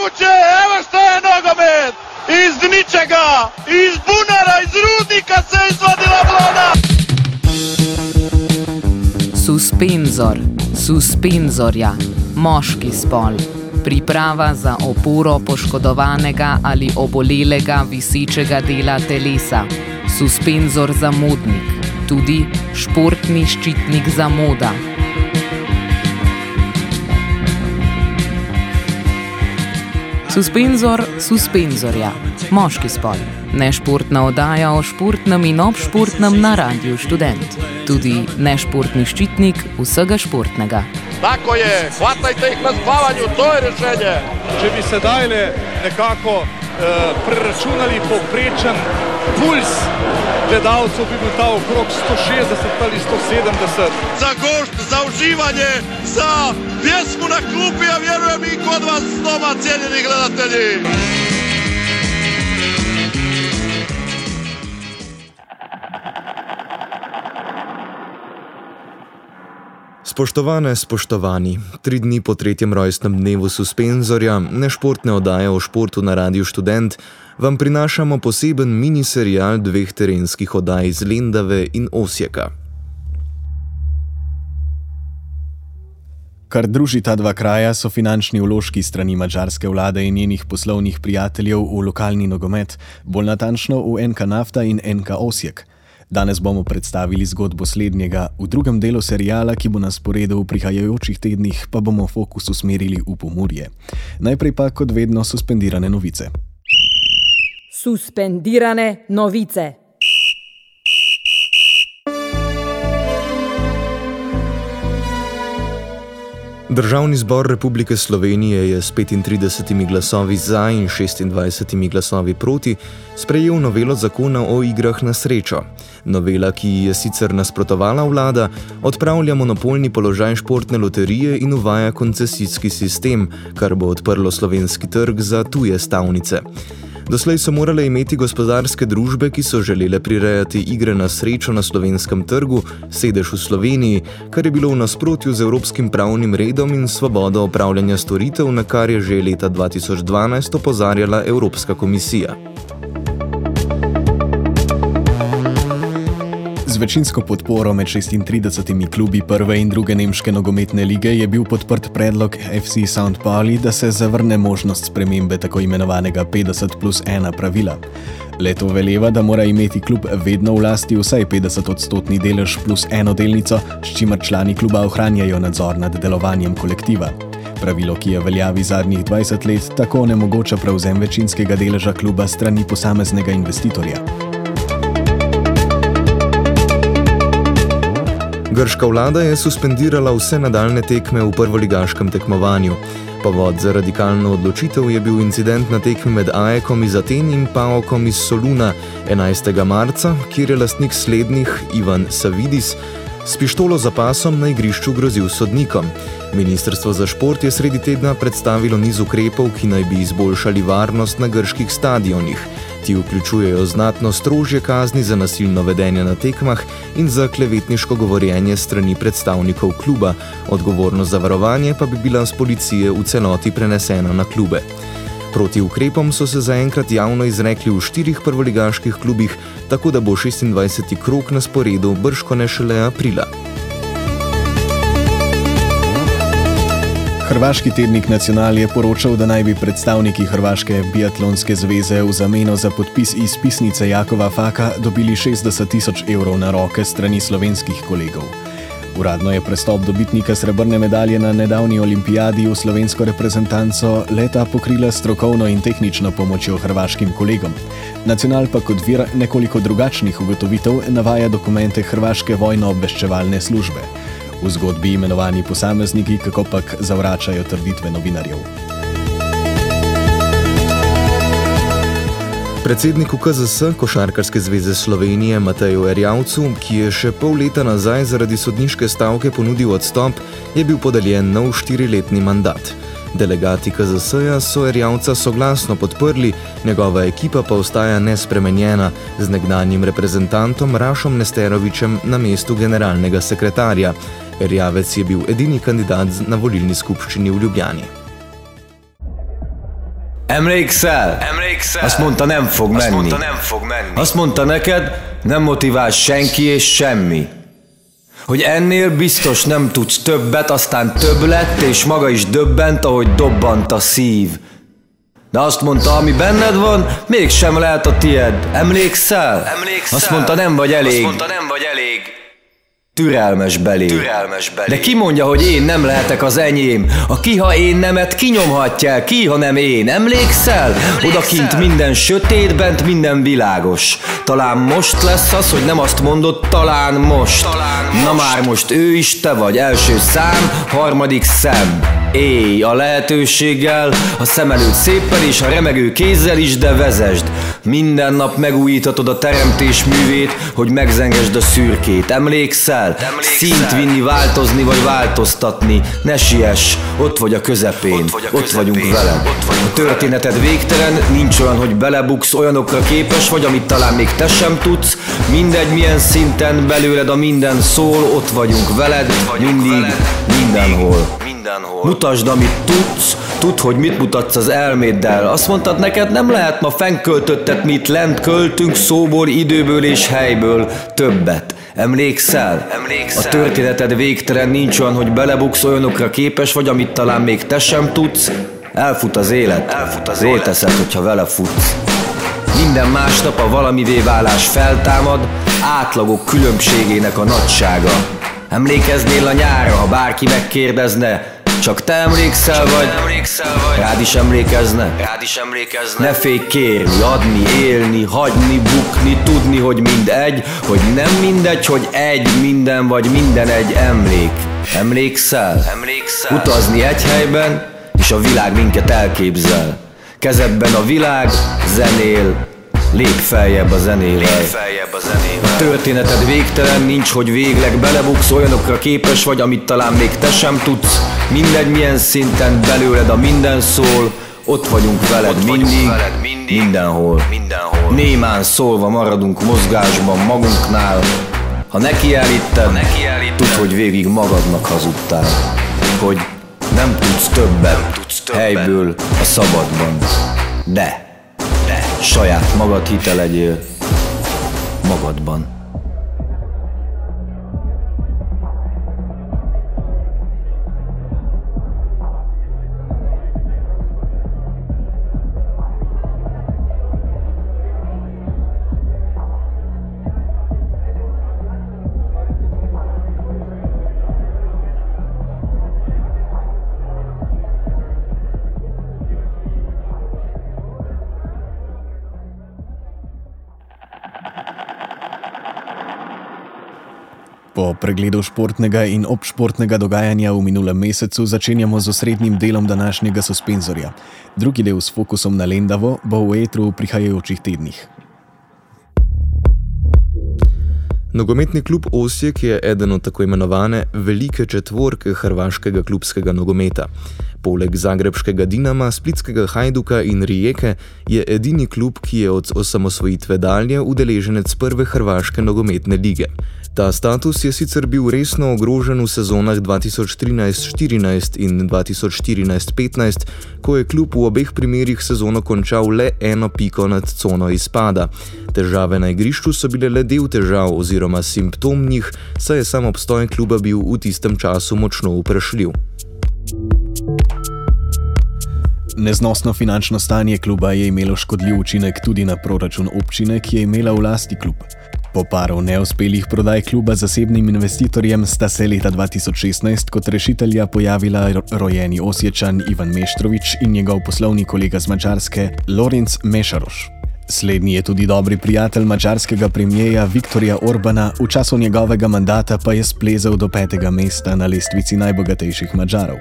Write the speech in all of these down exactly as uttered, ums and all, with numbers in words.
moguće, evo što je nogomet! Iz ničega, iz bunara, iz rudnika se izvadila voda! Suspenzor, suspenzorja, moški spol. Priprava za oporo poškodovanega ali obolelega visečega dela telesa. Suspenzor za modnik, tudi športni ščitnik za moda. Suspenzor suspenzorja, moški spol. Nešportna oddaja o športnem in obšportnem na Radiu Študent. Tudi nešportni ščitnik vsega športnega. Tako je, hvatajte jih na spavanju, to je rešenje. Če bi se dajle nekako eh, preračunali povprečen puls gledalcev, bi bil ta okrog sto šestdeset ali sto sedemdeset. Za gošt, za uživanje, za pjesmu na klupi, ja vjerujem i kod vas doma, cijenjeni gledatelji. Spoštovane, spoštovani, tri dni po tretjem rojstnem dnevu Suspenzorja, nešportne oddaje o športu na Radiu Študent, vam prinašamo poseben miniserial dveh terenskih oddaj iz Lendave in Osijeka. Kar druži ta dva kraja, so finančni vložki strani madžarske vlade in njenih poslovnih prijateljev v lokalni nogomet, bolj natančno v N K Nafta in N K Osijek. Danes bomo predstavili zgodbo slednjega, v drugem delu seriala, ki bo na sporedu v prihajajočih tednih, pa bomo fokus usmerili v Pomurje. Najprej pa, kot vedno, suspendirane novice. Suspendirane novice. Državni zbor Republike Slovenije je s petintridesetimi glasovi za in šestindvajsetimi glasovi proti sprejel novelo zakona o igrah na srečo. Novela, ki ji je sicer nasprotovala vlada, odpravlja monopolni položaj športne loterije in uvaja koncesijski sistem, kar bo odprlo slovenski trg za tuje stavnice. Doslej so morale imeti gospodarske družbe, ki so želele prirejati igre na srečo na slovenskem trgu, sedež v Sloveniji, kar je bilo v nasprotju z evropskim pravnim redom in svobodo opravljanja storitev, na kar je že leta dva tisoč dvanajst opozarjala Evropska komisija. Z večinsko podporo med šestintridesetimi klubi prve in druge nemške nogometne lige je bil podprt predlog F C Sankt Pauli, da se zavrne možnost spremembe tako imenovanega petdeset plus ena pravila. Le-to veleva, da mora imeti klub vedno v lasti vsaj petdeset odstotni delež plus eno delnico, s čimer člani kluba ohranjajo nadzor nad delovanjem kolektiva. Pravilo, ki je veljavi zadnjih dvajset let, tako onemogoča prevzem večinskega deleža kluba strani posameznega investitorja. Grška vlada je suspendirala vse nadaljne tekme v prvoligaškem tekmovanju. Povod za radikalno odločitev je bil incident na tekmi med A E K-om iz Aten in PAOK-om iz Soluna enajstega marca, kjer je lastnik slednjih, Ivan Savidis, s pištolo za pasom na igrišču grozil sodnikom. Ministrstvo za šport je sredi tedna predstavilo niz ukrepov, ki naj bi izboljšali varnost na grških stadionih. Ti vključujejo znatno strožje kazni za nasilno vedenje na tekmah in za klevetniško govorjenje strani predstavnikov kluba. Odgovornost za varovanje pa bi bila s policije v celoti prenesena na klube. Proti ukrepom so se zaenkrat javno izrekli v štirih prvoligaških klubih, tako da bo šestindvajseti krog na sporedu bržkone šele aprila. Hrvaški tednik Nacional je poročal, da naj bi predstavniki Hrvaške biatlonske zveze v zameno za podpis izpisnice Jakova Faka dobili šestdeset tisoč evrov na roke strani slovenskih kolegov. Uradno je prestop dobitnika srebrne medalje na nedavni olimpijadi v slovensko reprezentanco leta pokrila strokovno in tehnično pomočjo hrvaškim kolegom. Nacional pa kot vir nekoliko drugačnih ugotovitev navaja dokumente Hrvaške vojno-obveščevalne službe. V zgodbi imenovani posamezniki kakopak zavračajo trditve novinarjev. Predsedniku K Z S, Košarkarske zveze Slovenije, Mateju Erjavcu, ki je še pol leta nazaj zaradi sodniške stavke ponudil odstop, je bil podeljen nov štiriletni mandat. Delegati K Z S-ja so Erjavca soglasno podprli, njegova ekipa pa ostaja nespremenjena, z nekdanjim reprezentantom Rašom Nesterovićem na mestu generalnega sekretarja. Erjavec je bil edini kandidat na volilni skupščini v Ljubljani. Emlékszel? Emlékszel? Azt mondta, nem fog Azt menni. mondta, nem fog menni. Azt mondta neked, nem motivál senki és semmi. Hogy ennél biztos nem tudsz többet, aztán több lett, és maga is döbbent, ahogy dobbant a szív. De azt mondta, ami benned van, mégsem lehet a tied. Emlékszel? Emlékszel? Azt mondta, nem vagy elég. Azt mondta, nem vagy elég. Türelmes belé. Türelmes belé. De ki mondja, hogy én nem lehetek az enyém? A ki, ha én nemet, kinyomhatja el, ki, ha nem én? Emlékszel? Emlékszel? Odakint minden sötét, bent minden világos. Talán most lesz az, hogy nem azt mondod, talán most. Talán Na most. már most ő is te vagy, első szám, harmadik szem. Élj a lehetőséggel, a szem előtt szépen és a remegő kézzel is, de vezesd. Minden nap megújíthatod a teremtés művét, hogy megzengesd a szürkét. Emlékszel? Emlékszel? Színt vinni, változni vagy változtatni. Ne siess, ott vagy a közepén, Ott vagy a ott közepén, vagyunk veled. ott vagyunk A történeted végtelen, nincs olyan, hogy belebuksz, olyanokra képes vagy, amit talán még te sem tudsz. Mindegy milyen szinten belőled a minden szól, ott vagyunk veled, vagyunk mindig, veled, mindenhol. Mindenhol. Mutasd, amit tudsz, tudd, hogy mit mutatsz az elméddel. Azt mondtad neked, nem lehet ma fennköltöttet, mit lent költünk szóból, időből és helyből többet. Emlékszel? Emlékszel? A történeted végtelen, nincs olyan, hogy belebuksz, olyanokra képes vagy, amit talán még te sem tudsz. Elfut az élet, Elfut az jól élet. teszed, hogyha vele futsz. Minden másnap a valamivé válás feltámad, átlagok különbségének a nagysága. Emlékeznél a nyárra, ha bárki megkérdezne, csak te emlékszel Csak vagy, te emlékszel vagy. rád is emlékezne? Rád is emlékezne. Ne félj kérni, adni, élni, hagyni, bukni, tudni, hogy mind egy, hogy nem mindegy, hogy egy, minden vagy minden egy emlék. Emlékszel? Emlékszel? Utazni egy helyben, és a világ minket elképzel. Kezedben a világ, zenél, lép feljebb a zenével. Lép feljebb a zenével. Történeted végtelen, nincs, hogy végleg belebuksz, olyanokra képes vagy, amit talán még te sem tudsz. Mindegy milyen szinten belőled a minden szól, ott vagyunk veled, Ott vagyunk mindig, veled mindig, mindenhol. mindenhol. Némán szólva maradunk mozgásban magunknál. Ha nekiállíted, nekiállíted, tudd, hogy végig magadnak hazudtál. Hogy nem tudsz többet, Nem tudsz többet. helyből a szabadban. De, De. saját magad hite legyél magadban. Po pregledu športnega in obšportnega dogajanja v minulem mesecu začenjamo z osrednjim delom današnjega suspenzorja. Drugi del s fokusom na Lendavo bo v etru v prihajajočih tednih. Nogometni klub Osijek je eden od tako imenovane velike četvorke hrvaškega klubskega nogometa. Poleg zagrebškega Dinama, splitskega Hajduka in Rijeke je edini klub, ki je od osamosvojitve dalje udeleženec prve hrvaške nogometne lige. Ta status je sicer bil resno ogrožen v sezonah dva tisoč trinajst štirinajst in dva tisoč štirinajst petnajst, ko je klub v obeh primerih sezono končal le eno piko nad cono izpada. Težave na igrišču so bile le del težav oziroma simptom njih, saj je sam obstoj kluba bil v tistem času močno vprašljiv. Neznosno finančno stanje kluba je imelo škodljiv učinek tudi na proračun občine, ki je imela v lasti klub. Po paru neuspelih prodaj kluba zasebnim investitorjem sta se leta dva tisoč šestnajst kot rešitelja pojavila rojeni Osječan Ivan Meštrović in njegov poslovni kolega z Madžarske Lorenz Mešaroš. Slednji je tudi dobri prijatelj madžarskega premijeja Viktorja Orbana, v času njegovega mandata pa je splezal do petega mesta na lestvici najbogatejših Madžarov.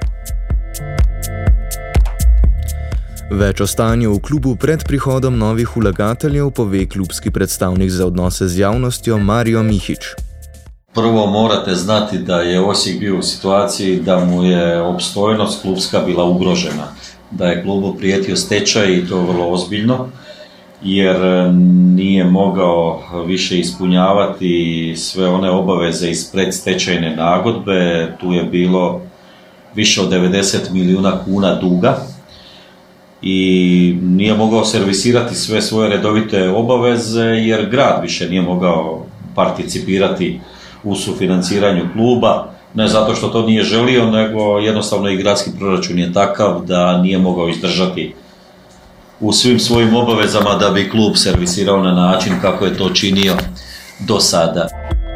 Več o stanju v klubu pred prihodom novih vlagateljev pove klubski predstavnik za odnose z javnostjo Mario Mihić. Prvo morate znati da je Osijek bio u situaciji da mu je opstojnost klubska bila ugrožena. Da je klubu prijetio stečaj i to vrlo ozbiljno, jer nije mogao više ispunjavati sve one obaveze iz predstečajne nagodbe. Tu je bilo više od devedeset milijuna kuna duga. i nije mogao servisirati sve svoje redovite obaveze jer grad više nije mogao participirati u sufinanciranju kluba, ne zato što to nije želio, nego jednostavno i gradski proračun je takav da nije mogao izdržati u svim svojim obavezama da bi klub servisirao na način kako je to činio do sada.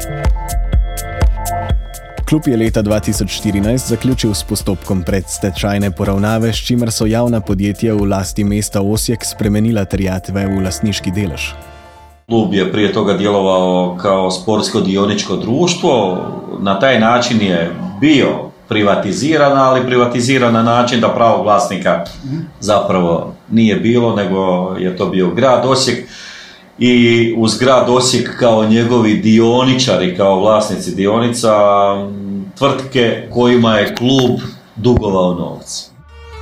Klub je leta dva tisoč štirinajst zaključil s postopkom predstečajne poravnave, s čimer so javna podjetja v lasti mesta Osijek spremenila terjatve v lastniški delež. Klub je prije toga djelovao kao sportsko dioničko društvo, na taj način je bio privatiziran, ali privatiziran na način da pravog vlasnika zapravo nije bilo, nego je to bio grad Osijek i uz grad Osijek kao njegovi dioničari, kao vlasnici dionica, tvrtke kojima je klub dugovao novac.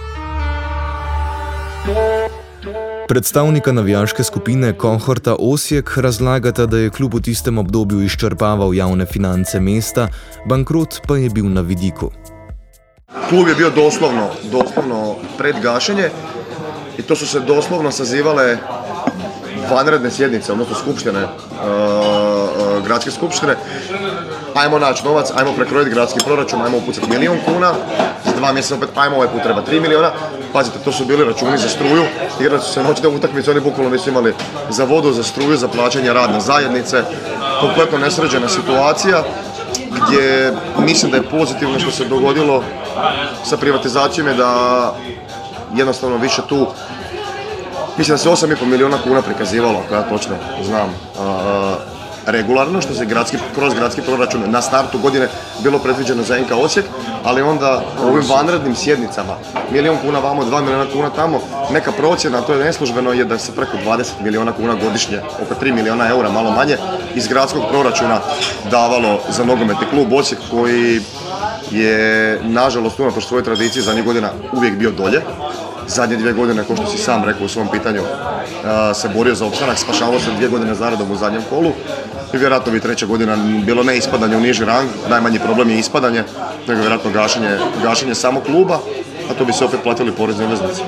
Predstavnika navijaške skupine Kohorta Osijek razlagata, da je klub v tistem obdobju izčrpaval javne finance mesta, bankrot pa je bil na vidiku. Klub je bio doslovno, doslovno pred gašenje i to su se doslovno sazivale vanredne sjednice, odnosno skupštine, uh, uh, gradske skupštine. Ajmo naći novac, ajmo prekrojiti gradski proračun, ajmo upucati milijun kuna, za dva mjeseca opet ajmo ovaj put treba tri milijuna. Pazite, to su bili računi za struju, igrali su se noćne utakmice, oni bukvalno nisu imali za vodu, za struju, za plaćanje radne zajednice. Kompletno nesređena situacija gdje mislim da je pozitivno što se dogodilo sa privatizacijom je da jednostavno više tu, mislim da se osam i pol milijuna kuna prikazivalo, ako ja točno znam, uh, regularno, što se gradski, kroz gradski proračun na startu godine bilo predviđeno za N K Osijek, ali onda ovim vanrednim sjednicama, milijun kuna vamo, dva milijuna kuna tamo, neka procjena, to je neslužbeno, je da se preko dvadeset milijuna kuna godišnje, oko tri milijuna eura, malo manje, iz gradskog proračuna davalo za nogometni klub Osijek, koji je, nažalost, unatoč svojoj tradiciji zadnjih godina uvijek bio dolje. Zadnje dvije godine, kao što si sam rekao u svom pitanju, se borio za opstanak, spašavao se dvije godine zaredom u zadnjem kolu i vjerojatno bi treća godina bilo ne ispadanje u niži rang, najmanji problem je ispadanje, nego vjerojatno gašenje, gašenje samog kluba, a to bi se opet platili porezni obveznici.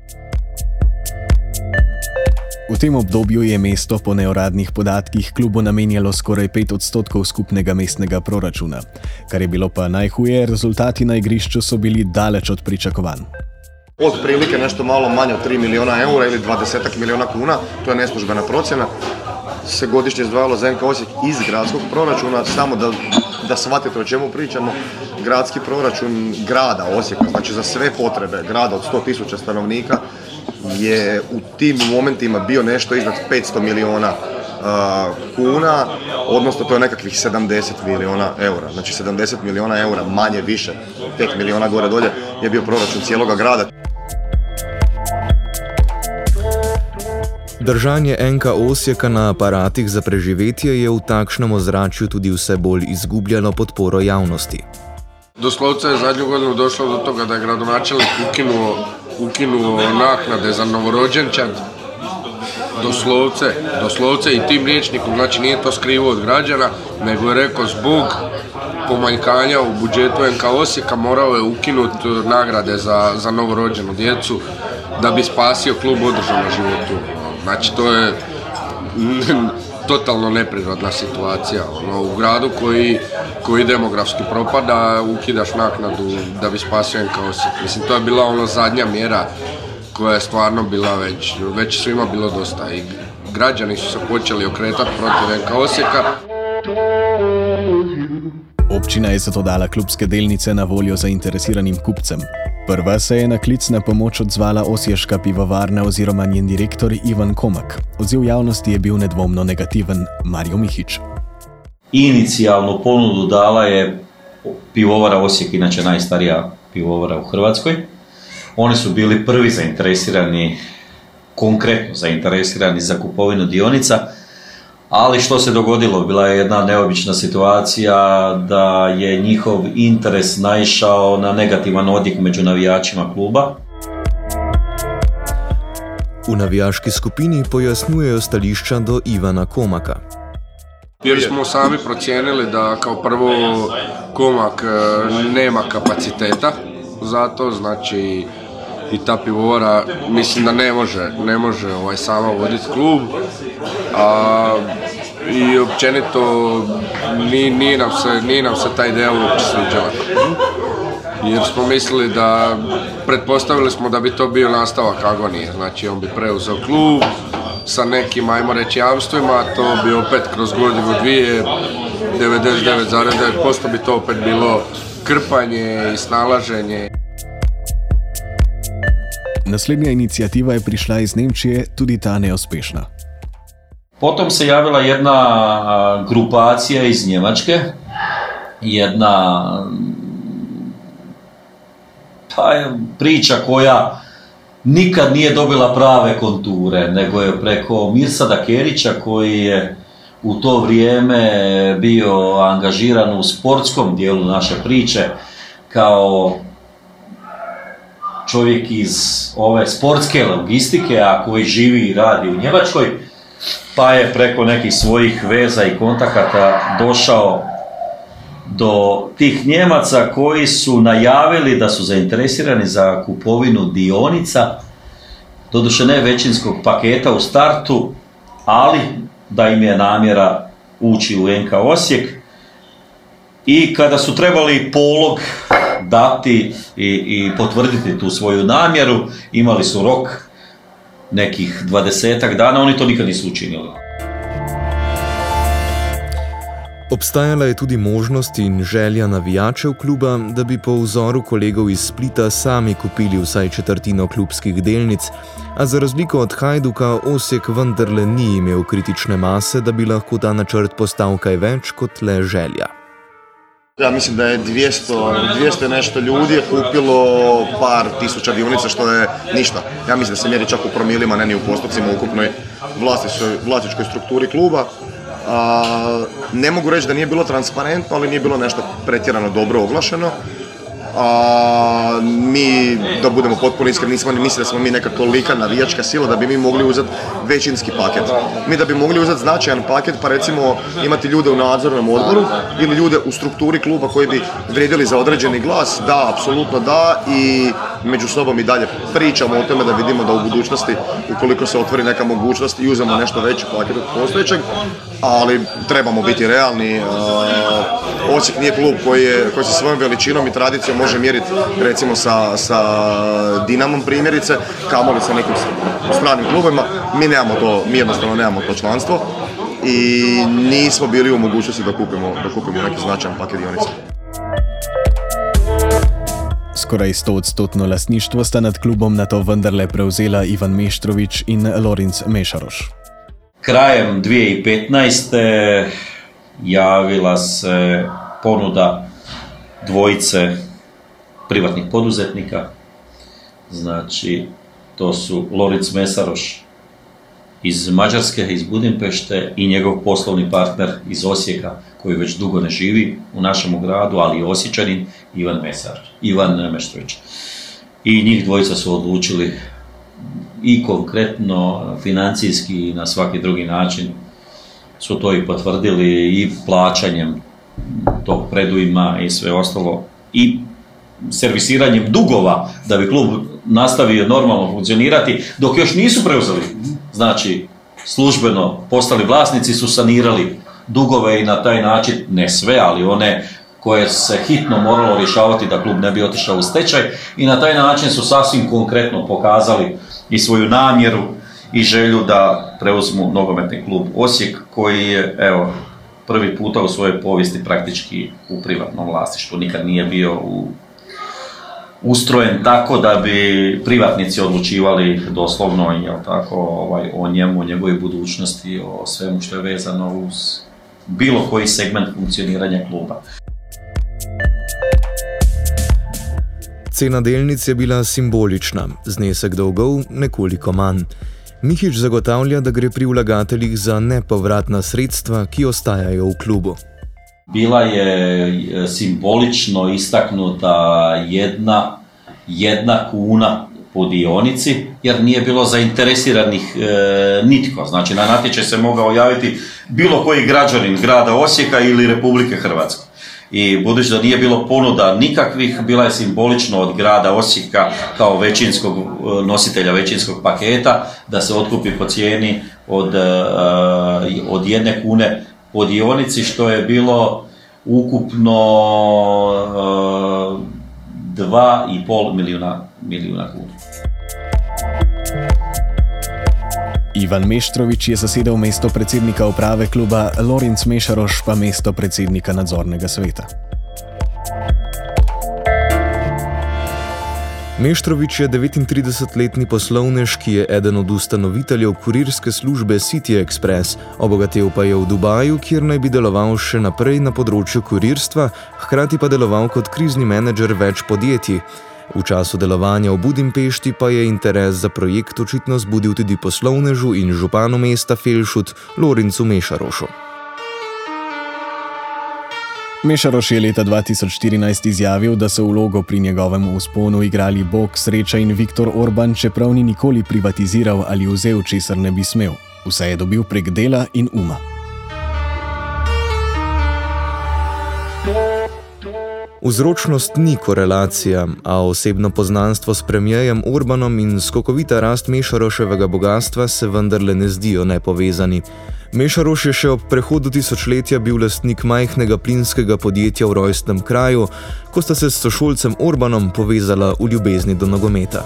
V tem obdobju je mesto po neuradnih podatkih klubu namenjalo skoraj pet odstotkov skupnega mestnega proračuna. Kar je bilo pa najhuje, rezultati na igrišču so bili daleč od pričakovanj. Od prilike nešto malo manje od tri milijuna eura ili dvadesetak milijuna kuna, to je neslužbena procjena, se godišnje izdvajalo za N K Osijek iz gradskog proračuna. Samo da, da shvatite o čemu pričamo, gradski proračun grada Osijeka, znači za sve potrebe grada od sto tisuća stanovnika, je u tim momentima bio nešto iznad petsto milijuna uh, kuna, odnosno to je nekakvih sedamdeset milijuna eura. Znači sedamdeset milijuna eura manje više, pet milijuna gore dolje je bio proračun cijeloga grada. Držanje N K Osijeka na aparatih za preživetje je v takšnem ozračju tudi vse bolj izgubljalo podporo javnosti. Doslovce je zadnju godinu došlo do toga da je gradonačelnik ukinuo, ukinuo naknade za novorođenčad. Doslovce, doslovce i tim rječnikom, znači nije to skrivo od građana, nego je rekao zbog pomanjkanja u budžetu N K Osijeka morao je ukinuti nagrade za, za novorođenu djecu da bi spasio klub održao na životu. Znači to je totalno neprirodna situacija. Ono, u gradu koji, koji demografski propada, ukidaš naknadu da bi spasio N K Osijek. Mislim, to je bila ono zadnja mjera koja je stvarno bila već, već svima bilo dosta. I građani su se počeli okretati protiv N K Osijeka. Občina je zato dala klubske delnice na voljo zainteresiranim kupcem. Prva se je na klic na pomoč odzvala osješka pivovarna oziroma njen direktor Ivan Komak. Odziv javnosti je bil nedvomno negativen. Mario Mihić. Inicijalnu ponudu dala je pivovara Osijek, inače najstarija pivovara u Hrvatskoj. Oni su bili prvi zainteresirani, konkretno zainteresirani za kupovinu dionica, ali što se dogodilo? Bila je jedna neobična situacija da je njihov interes naišao na negativan odjek među navijačima kluba. V navijaški skupini pojasnjujejo stališča do Ivana Komaka. Jer smo sami procijenili da kao prvo Komak nema kapaciteta za to, znači i ta pivovara mislim da ne može, ne može ovaj, sama voditi klub. A, i općenito nije, nije, nam se, nije nam se ta ideja uopće sviđala. Jer smo mislili da, pretpostavili smo da bi to bio nastavak agonije, znači on bi preuzeo klub sa nekim, ajmo reći, jamstvima, to bi opet kroz godinu dvije, devedeset devet zarez devet posto bi to opet bilo krpanje i snalaženje. Naslednja inicijativa je prišla iz Nemčije, tudi ta neuspešna. Potom se javila jedna grupacija iz Njemačke, jedna pa, priča koja nikad nije dobila prave konture, nego je preko Mirsada Kerića, koji je u to vrijeme bio angažiran u sportskom dijelu naše priče kao čovjek iz ove sportske logistike, a koji živi i radi u Njemačkoj, pa je preko nekih svojih veza i kontakata došao do tih Njemaca koji su najavili da su zainteresirani za kupovinu dionica, doduše ne većinskog paketa u startu, ali da im je namjera ući u N K Osijek. I kada su trebali polog dati i, i potvrditi tu svoju namjeru, imali su rok nekih dvadesetak dana, oni to nikad nisu učinili. Obstajala je tudi možnost in želja navijačev kluba, da bi po vzoru kolegov iz Splita sami kupili vsaj četrtino klubskih delnic, a za razliko od Hajduka Osijek vendarle ni imel kritične mase, da bi lahko ta načrt postal kaj več kot le želja. Ja mislim da je dvjesto, dvjesto nešto ljudi je kupilo par tisuća dionica, što je ništa. Ja mislim da se mjeri čak u promilima, ne ni u postocima, u ukupnoj vlasničkoj strukturi kluba. A, ne mogu reći da nije bilo transparentno, ali nije bilo nešto pretjerano dobro oglašeno. A, mi, da budemo potpuno iskreni, nismo ni mislili da smo mi neka tolika navijačka sila da bi mi mogli uzeti većinski paket. Mi da bi mogli uzeti značajan paket, pa recimo imati ljude u nadzornom odboru ili ljude u strukturi kluba koji bi vrijedili za određeni glas, da, apsolutno da, i među sobom i dalje pričamo o tome da vidimo da u budućnosti, ukoliko se otvori neka mogućnost, i uzemo nešto veći paket od postojećeg, ali trebamo biti realni. Osijek nije klub koji, je, koji se svojom veličinom i tradicijom može mjeriti recimo sa, sa Dinamom primjerice, kamoli sa nekim stranim klubovima. Mi nemamo to, mi jednostavno nemamo to članstvo i nismo bili u mogućnosti da kupimo, da kupimo neki značajan paket dionica. Skoraj stoodstotno lastništvo sta nad klubom nato vendarle prevzela Ivan Meštrović in Lorinc Mešaroš. Krajem dvije tisuće petnaeste. javila se ponuda dvojice privatnih poduzetnika. Znači, to su Lorinc Mesaroš iz Mađarske, iz Budimpešte, i njegov poslovni partner iz Osijeka, koji već dugo ne živi u našem gradu, ali i Osječanin, Ivan Mesar, Ivan Meštrović. I njih dvojica su odlučili i konkretno, financijski i na svaki drugi način su to i potvrdili, i plaćanjem tog predujma i sve ostalo, i servisiranjem dugova da bi klub nastavio normalno funkcionirati, dok još nisu preuzeli. Znači, službeno postali vlasnici, su sanirali dugove i na taj način, ne sve, ali one koje se hitno moralo rješavati da klub ne bi otišao u stečaj, i na taj način su sasvim konkretno pokazali i svoju namjeru i želju da preuzmu nogometni klub Osijek, koji je, evo, prvi puta u svojoj povijesti praktički u privatnom vlasništvu. Nikad nije bio u, ustrojen tako da bi privatnici odlučivali doslovno, jel tako, ovaj, o njemu, o njegovoj budućnosti, o svemu što je vezano uz bilo koji segment funkcioniranja kluba. Cena delnic je bila simbolična, znesek dolgov nekoliko manj. Mihič zagotavlja, da gre pri vlagateljih za nepovratna sredstva, ki ostajajo v klubu. Bila je simbolično istaknuta jedna, jedna kuna po dionici, jer nije bilo zainteresiranih e, nitko. Znači, na natječaj se mogao javiti bilo koji građanin grada Osijeka ili Republike Hrvatske. I budući da nije bilo ponuda nikakvih, bila je simbolično od grada Osijeka kao većinskog nositelja većinskog paketa da se otkupi po cijeni od, od jedne kune po dionici, što je bilo ukupno dva i pol milijuna, milijuna kuna. Ivan Meštrović je zasedel mesto predsednika uprave kluba, Lorenc Mešaroš pa mesto predsednika nadzornega sveta. Meštrović je devetintridesetletni poslovnež, ki je eden od ustanoviteljev kurirske službe City Express, obogatel pa je v Dubaju, kjer naj bi deloval še naprej na področju kurirstva, hkrati pa deloval kot krizni menedžer več podjetij. V času delovanja v Budimpešti pa je interes za projekt očitno zbudil tudi poslovnežu in županu mesta Felšut, Lorencu Mešarošu. Mešaroš je leta dva tisoč štirinajst izjavil, da so vlogo pri njegovem vzponu igrali Bog, sreča in Viktor Orban, čeprav ni nikoli privatiziral ali vzel, česar ne bi smel. Vse je dobil prek dela in uma. Vzročnost ni korelacija, a osebno poznanstvo s premijejem Orbanom in skokovita rast Mešaroševega bogatstva se vendarle ne zdijo nepovezani. Mešaroš je še ob prehodu tisočletja bil lastnik majhnega plinskega podjetja v rojstnem kraju, ko sta se s sošolcem Orbanom povezala v ljubezni do nogometa.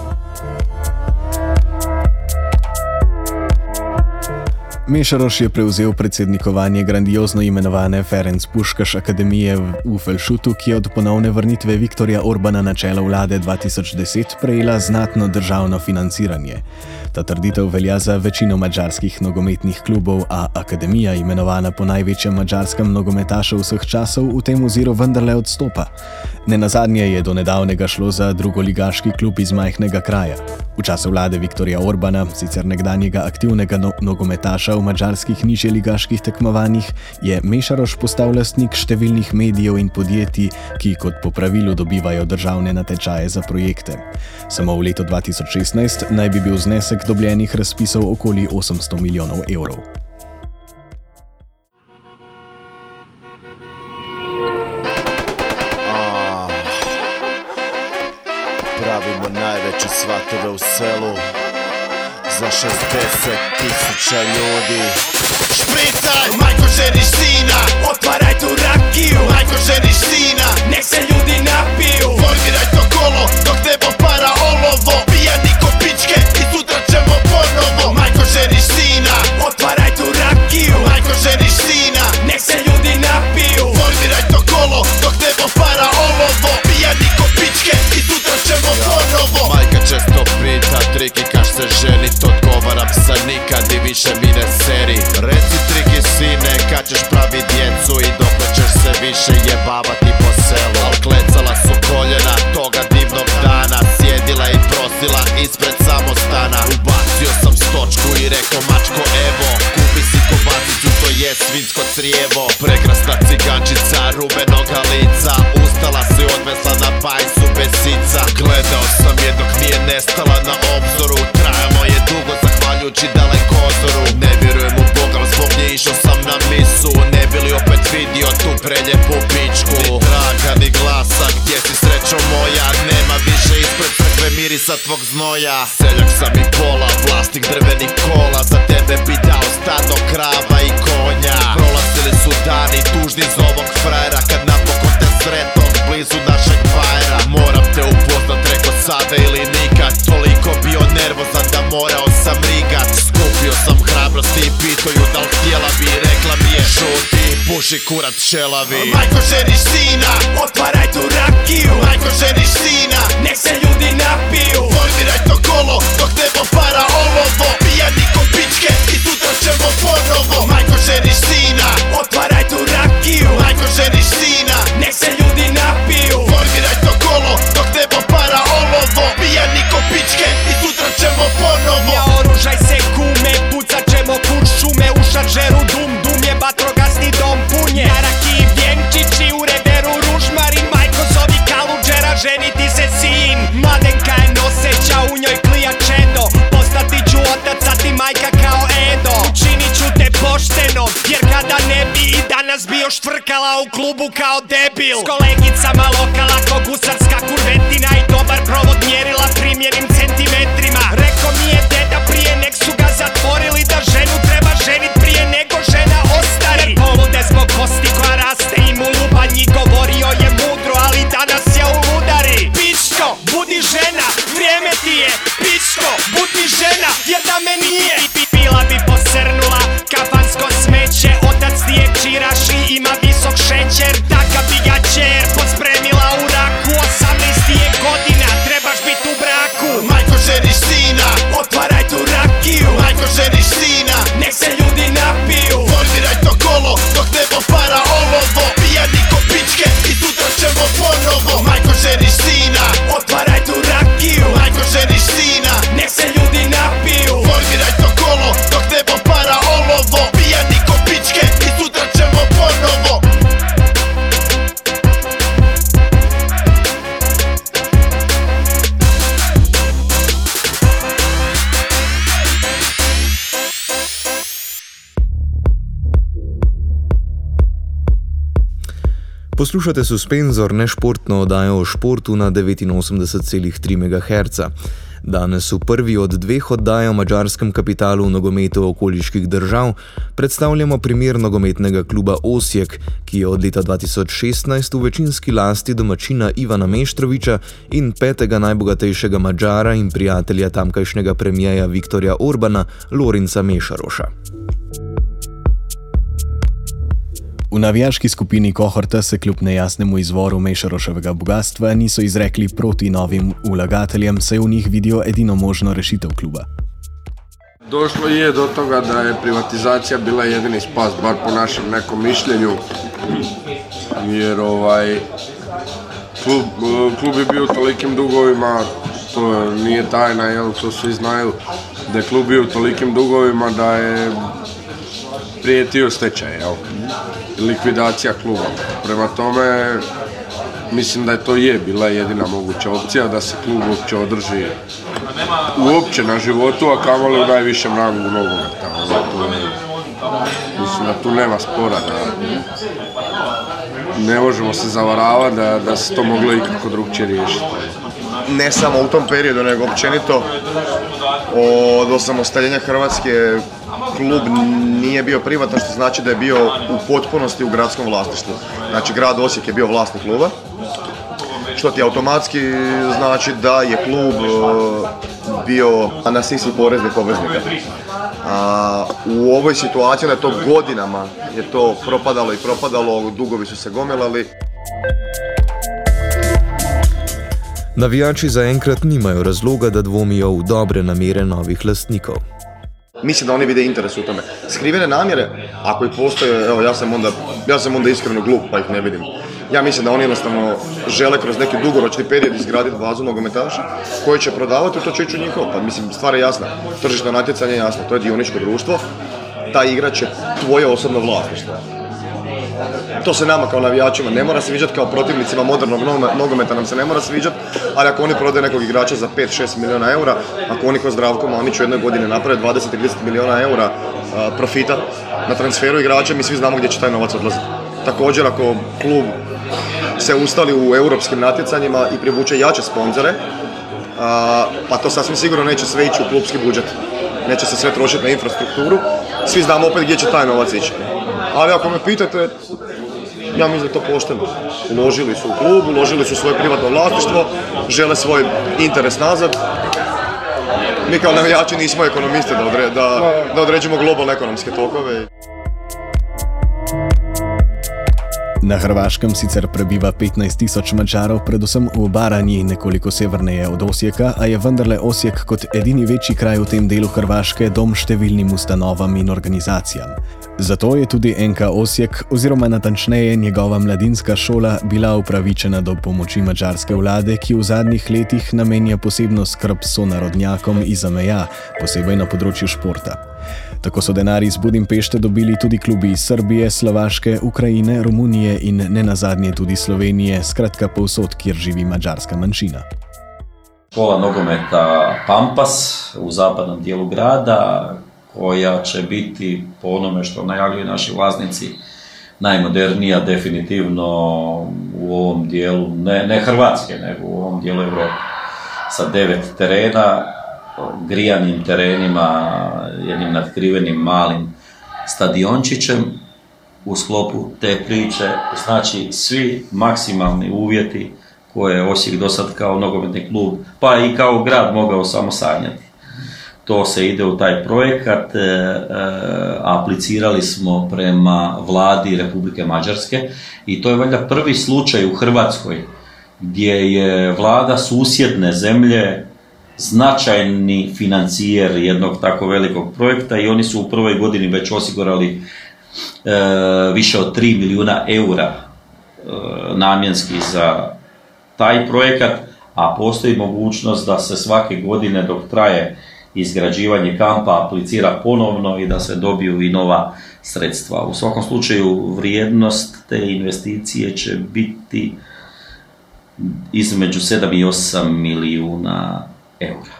Mešaroš je prevzel predsednikovanje grandiozno imenovane Ferenc Puškaš akademije v Felšutu, ki je od ponovne vrnitve Viktorja Orbana na čelo vlade dva tisoč deset prejela znatno državno financiranje. Ta trditev velja za večino madžarskih nogometnih klubov, a akademija, imenovana po največjem madžarskem nogometašu vseh časov, v tem oziru vendarle odstopa. Nenazadnje je do nedavnega šlo za drugoligaški klub iz majhnega kraja. V času vlade Viktorja Orbana, sicer nekdanjega aktivnega no- nogometaša v madžarskih nižjeligaških tekmovanjih, je Mešaroš postal lastnik številnih medijev in podjetij, ki kot po pravilu dobivajo državne natečaje za projekte. Samo v letu dva tisoč šestnajst naj bi bil znesek dobljenih razpisov okoli osemsto milijonov evrov. Pravimo najveće svatove u selu za šezdeset tisuća ljudi. Špricaj! Majko, ženiš sina, otvaraj tu rakiju. Majko, ženiš sina, nek se ljudi napiju. Formiraj to kolo, dok ne popara olovo. Pijani ko pičke i sutra ćemo ponovo. Majko, ženiš sina, otvaraj tu rakiju. Majko, ženiš sina, nek se ljudi napiju. Formiraj to kolo, dok ne popara olovo. Pijani ko pičke i sutra ćemo ponovo. Majka često pita, triki kaš se ženit, odgovaram sa nikad i više mi ne seri. Reci triki sine, kad ćeš pravi djecu i dok ćeš se više jebavati po selu. Al klecala su koljena toga divnog dana, sjedila i prosila ispred samostana. Ubacio sam stočku i rekao mačko evo, kupi si kobasicu, to je svinjsko crijevo. Prekrasna cigančica, rumenoga lica, ustala se odvesla na bajsu bez sica. Gledao sam je dok nije nestala na obzoru, trajalo je dugo zahvaljujući dalekozoru. Ne vjerujem u Boga, al zbog nje išao sam na misu, ne bi li opet vidio tu preljepu pičku. Ni traga ni glasa, gdje si srećo moja, nema više ispred crkve mirisa tvog znoja. Seljak sam i pola, vlasnik drvenih kola, za tebe bi dao stado krava i konja. Prolazili su dani tužni z ovog frajera, kad napokon te sretog blizu našeg bajera. Moram te upoznat, reko sada ili nikad, toliko bio nervozan da morao sam rigat. Skupio sam hrabrosti i pitaju da li htjela bi, rekla mi je šuti, puši kurac šelavi. Majko, ženiš sina, otvaraj tu rakiju. Majko, ženiš sina, nek se ljudi napiju. Formiraj to kolo, dok ne popara olovo. Pijani ko pičke i sutra ćemo ponovo. Majko, ženiš sina, otvaraj tu rakiju. Majko, ženiš sina, nek se ljudi napiju. Formiraj to kolo, dok ne popara olovo. Pijani ko pičke i sutra ćemo ponovo. Ja oružaj se kume, pucat ćemo kur šume. U šaržeru dum dum je vatrogasni dom punje. Jaraki i vjenčići u rederu rušmarin. Majko zovi Kaluđera, ženiti se sin. Mladenka je noseća, u njoj klija čedo. Postati ću otac, a ti majka kao Edo. Učinit ću te poš pošteno, jer kada ne bi i danas bio štvrkala u klubu kao debil. S kolegicama lokala ko gusarska kurvetina i dobar provod mjerila primjerim centimetrima. Rekao mi je deda prije nek su ga zatvorili da ženu treba ženit prije nego žena ostari. Jer polude zbog kosti koja raste im u lubanji, govorio je mudro ali danas je u ludari. Pičko, budi žena, vrijeme ti je. Pičko, budi žena, jer da me nije. Bila bi posrnula, kafansko smeće, otac ti je čiraš i ima visok šećer. Taka bi ga čer pospremila u raku, osamnaest je godina, trebaš bit u braku. Majko, ženiš sina, otvaraj tu rakiju. Majko, ženiš sina, nek se ljudi napiju. Formiraj to kolo, dok nebo para olovo. Pijani ko pičke i sutra ćemo ponovo. Majko, ženiš sina, otvaraj tu rakiju. Majko, ženiš sina, nek se ljudi napiju. Formiraj to kolo, dok nebo para olovo. Pijani ko pičke i sutra ćemo ponovo. Poslušate Suspenzor, nešportno oddajo o športu na devetinosemdeset celih tri megaherca. Danes v prvi od dveh oddaj o madžarskem kapitalu v nogometu okoliških držav predstavljamo primer nogometnega kluba Osijek, ki je od leta dva tisoč šestnajst v večinski lasti domačina Ivana Meštrovića in petega najbogatejšega Madžara in prijatelja tamkajšnjega premijeja Viktorja Orbana, Lorinca Mešaroša. V navijaški skupini Kohorta se kljub nejasnemu izvoru Mešaroševega bogatstva niso izrekli proti novim vlagateljem, saj v njih vidijo edino možno rešitev kluba. Došlo je do toga da je privatizacija bila jedini spas, bar po našem nekom mišljenju, jer ovaj, klub, klub je bio u tolikim dugovima, to nije tajna, jel, to svi znaju, da je klub bio u tolikim dugovima da je prijetio stečaj, jel, likvidacija kluba. Prema tome, mislim da je to je bila jedina moguća opcija da se klub uopće održi uopće na životu, a kamoli u najvišem rangu nogometa. Mislim da tu nema spora, da ne možemo se zavaravati da, da se to moglo ikako drugčije riješiti. Ne samo u tom periodu, nego općenito od osamostaljenja Hrvatske klub nije bio privatan, što znači da je bio u potpunosti u gradskom vlasništvu. Znači grad Osijek je bio vlasnik kluba, što ti automatski znači da je klub bio na sisi poreznih obveznika. A u ovoj situaciji da je to godinama je to propadalo i propadalo, dugovi su se gomilali. Navijači zaenkrat nimajo razloga, da dvomijo v dobre namere novih lastnikov. Mislim da oni vide interes u tome. Skrivene namjere, ako i postoje, evo ja sam onda, ja sam onda iskreno glup pa ih ne vidim. Ja mislim da oni jednostavno žele kroz neki dugoročni period izgraditi bazu nogometaša koji će prodavati, to će ići u njihov. Pa mislim, stvar je jasna. Tržišno natjecanje je jasno, to je dioničko društvo. Ta igrač je tvoje osobno vlasništvo. To se nama kao navijačima ne mora sviđati, kao protivnicima modernog nogometa nam se ne mora sviđati, ali ako oni prodaju nekog igrača za pet šest milijuna eura, ako oni kroz Zdravko Mamić u jednoj godini naprave dvadeset do trideset milijuna eura uh, profita na transferu igrača, mi svi znamo gdje će taj novac odlaziti. Također, ako klub se ustali u europskim natjecanjima i privuče jače sponzore, uh, pa to sasvim sigurno neće sve ići u klubski budžet. Neće se sve trošiti na infrastrukturu, svi znamo opet gdje će taj novac ići. Ali ako me pitate, ja mislim da je to pošteno. Uložili su u klub, uložili su svoje privatno vlasništvo, žele svoj interes nazad. Mi kao navijači nismo ekonomisti da, odre, da, da određimo globalne ekonomske tokove. Na Hrvaškem sicer prebiva petnajst tisoč Madžarov, predvsem v Baranji, nekoliko severneje od Osijeka, a je vendarle Osijek kot edini večji kraj v tem delu Hrvaške dom številnim ustanovam in organizacijam. Zato je tudi N K Osijek, oziroma natančneje njegova mladinska šola, bila upravičena do pomoči madžarske vlade, ki v zadnjih letih namenja posebno skrb sonarodnjakom izza meja, posebej na področju športa. Tako so denar iz Budimpešte dobili tudi klubi iz Srbije, Slovaške, Ukrajine, Romunije in nenazadnje tudi Slovenije, skratka povsod, kjer živi madžarska manjšina. Škola nogometa Pampas u zapadnom dijelu grada, koja će biti, po onome što najavljuju naši vlasnici, najmodernija definitivno u ovom dijelu, ne, ne Hrvatske, nego u ovom dijelu Europe. Sa devet terena, grijanim terenima, jednim nadkrivenim malim stadiončićem. U sklopu te priče, znači svi maksimalni uvjeti koje je Osijek do sad kao nogometni klub, pa i kao grad mogao samo sanjati. To se ide u taj projekat, e, e, aplicirali smo prema vladi Republike Mađarske i to je valjda prvi slučaj u Hrvatskoj gdje je vlada susjedne zemlje značajni financijer jednog tako velikog projekta i oni su u prvoj godini već osigurali e, više od tri milijuna eura e, namjenski za taj projekat, a postoji mogućnost da se svake godine dok traje izgrađivanje kampa aplicira ponovno i da se dobiju i nova sredstva. U svakom slučaju vrijednost te investicije će biti između sedam i osam milijuna eura.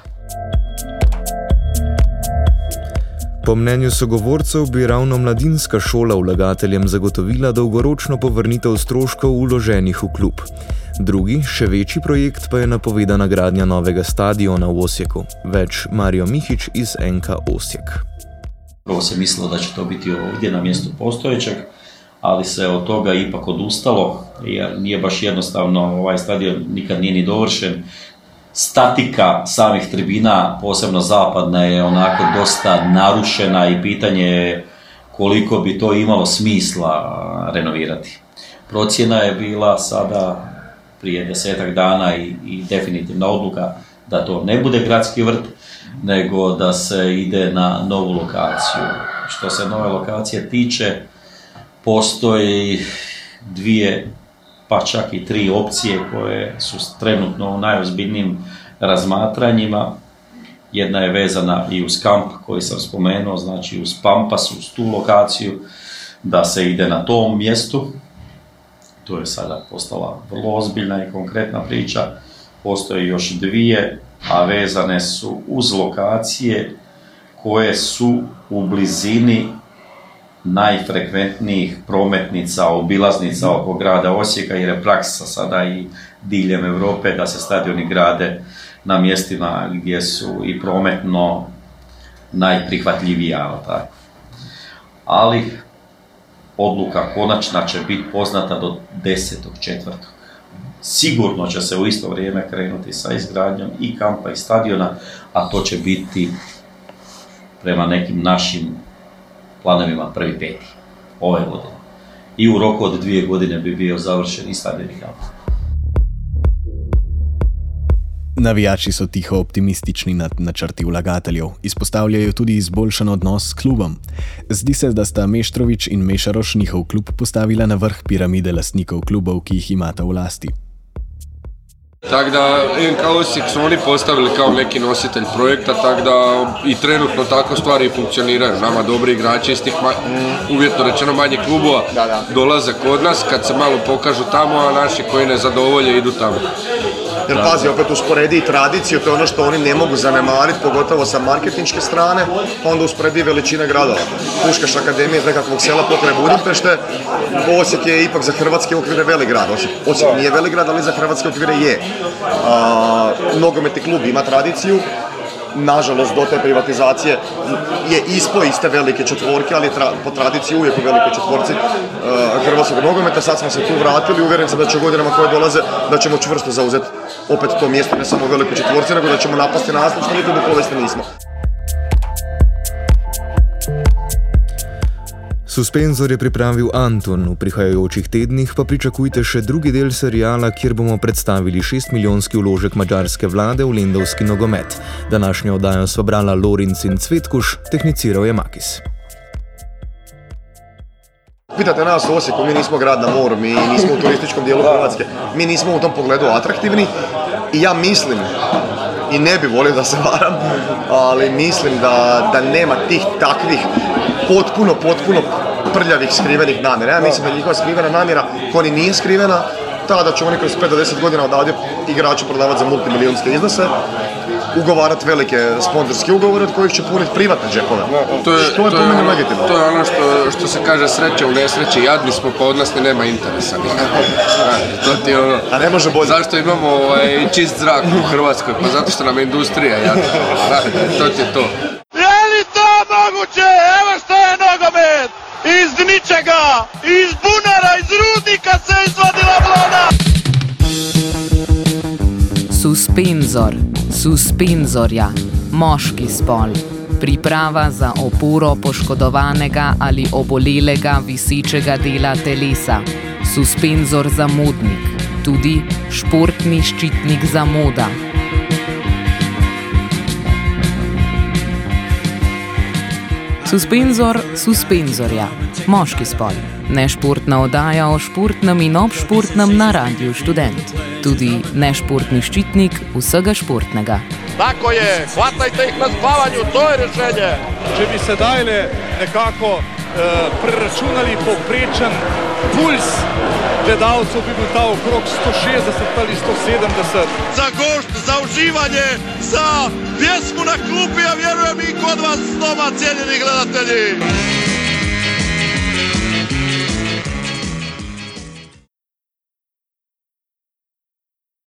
Po mnenju sogovorcev bi ravno mladinska šola vlagateljem zagotovila dolgoročno povrnitev stroškov vloženih v klub. Drugi, še večji projekt pa je napovedana gradnja novega stadiona v Osijeku. Več Mario Mihić iz en ka Osijek. Prvo se mislilo da će to biti ovdje na mjestu postojećeg, ali se od toga ipak odustalo, jer nije baš jednostavno, ovaj stadion nikad nije ni dovršen. Statika samih tribina, posebno zapadna, je onako dosta narušena i pitanje je koliko bi to imalo smisla renovirati. Procjena je bila sada prije desetak dana i, i definitivna odluka da to ne bude gradski vrt, nego da se ide na novu lokaciju. Što se nove lokacije tiče, postoji dvije, pa čak i tri opcije koje su trenutno u najozbiljnijim razmatranjima. Jedna je vezana i uz kamp koji sam spomenuo, znači uz Pampas, uz tu lokaciju, da se ide na tom mjestu. To je sada postala vrlo ozbiljna i konkretna priča. Postoje još dvije, a vezane su uz lokacije koje su u blizini najfrekventnijih prometnica, obilaznica oko grada Osijeka, jer je praksa sada i diljem Europe da se stadioni grade na mjestima gdje su i prometno najprihvatljivija. Tako. Ali odluka konačna će biti poznata do desetog četvrtog Sigurno će se u isto vrijeme krenuti sa izgradnjom i kampa i stadiona, a to će biti prema nekim našim planovima prvi peti ove godine. I u roku od dvije godine bi bio završen i stadion i kamp. Navijači so tiho optimistični nad načrti vlagateljev, izpostavljajo tudi izboljšan odnos s klubom. Zdi se, da sta Meštrović in Mešaroš njihov klub postavila na vrh piramide lastnikov klubov, ki jih imata v lasti. Tako da en ka Osijek su oni postavili kao neki nositelj projekta, tako da i trenutno tako stvari funkcioniraju. Nama dobri igrači iz tih ma- uvjetno rečeno manjih klubova da, da. dolaze kod nas kad se malo pokažu tamo, a naši koji ne zadovolje idu tamo. Jer pazi, opet usporedi i tradiciju, to je ono što oni ne mogu zanemariti, pogotovo sa marketinške strane, pa onda usporedi veličine gradova. Puškaš akademije iz nekakvog sela pokraj Budimpešte, Osijek je ipak za hrvatske okvire velik grad. Osijek, Osijek nije velik grad, ali za hrvatske okvire je. A, nogometni klub ima tradiciju, nažalost do te privatizacije je ispao iste velike četvorke, ali tra, po tradiciji uvijek u velike četvorci uh, hrvatskog nogometa. Sad smo se tu vratili, uvjeren sam da će u godinama koje dolaze da ćemo čvrsto zauzeti opet to mjesto, ne samo u velikoj četvorci, nego da ćemo napasti naslov što nikad u povijesti nismo. Suspenzor je pripravil Anton, v prihajajočih tednih pa pričakujte še drugi del seriala, kjer bomo predstavili šestmilijonski vložek madžarske vlade v lendavski nogomet. Današnjo oddajo sva brala Lorinc in Cvetkuš, tehniciral je Makis. Pitate nas u Osijeku, mi nismo grad na moru, mi nismo u turističkom dijelu Hrvatske, mi nismo u tom pogledu atraktivni i ja mislim, i ne bi volio da se varam, ali mislim da, da nema tih takvih potpuno, potpuno prljavih skrivenih namjera. Ja mislim da njihova skrivena namjera, ko ni nije skrivena, tada će oni kroz pet do deset godina odavdje igrači prodavati za multimilijonske iznose. ugovarati velike sponzorske ugovore od kojih će puniti privatne džepove. To je, što je to po je meni ono, legitimno. to je ono što, što se kaže sreće u nesreći, jadni smo pa od nas ni nema interesa. To ti je ono, a ne može bolje. Zašto imamo ovaj, čist zrak u Hrvatskoj? Pa zato što nam je industrija jadna. To ti je to. Je li to moguće? Evo što je nogomet! Iz ničega, iz bunara, iz rudnika se izvadila voda! Suspenzor, suspenzorja, moški spol. Priprava za oporo poškodovanega ali obolelega visečega dela telesa. Suspenzor za modnik, tudi športni ščitnik za moda. Suspenzor suspenzorja, moški spol. Nešportna oddaja o športnem in obšportnem na Radiu Študent. Tudi nešportni ščitnik vsega športnega. Tako je, hvatajte ih na spavanju, to je rešenje. Če bi sedaj nekako eh, preračunali povprečen puls gledalcev, bi bil ta okrog sto šestdeset ali sto sedemdeset. Za gošt, za uživanje, za pjesmu na klupi, ja vjerujem i kod vas doma, cijenjeni gledatelji.